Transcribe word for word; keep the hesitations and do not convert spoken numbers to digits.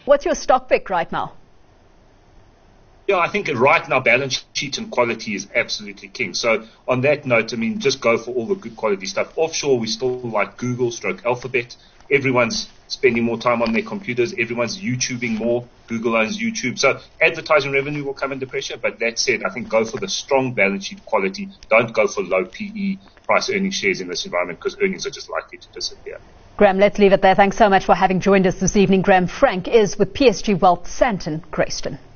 what's your stock pick right now? Yeah, I think right now balance sheet and quality is absolutely king. So on that note, I mean, just go for all the good quality stuff. Offshore, we still like Google stroke Alphabet. Everyone's spending more time on their computers. Everyone's YouTubing more. Google owns YouTube. So advertising revenue will come under pressure. But that said, I think go for the strong balance sheet quality. Don't go for low P E price earning shares in this environment because earnings are just likely to disappear. Graham, let's leave it there. Thanks so much for having joined us this evening. Graham Frank is with P S G Wealth, Sandton Grayston.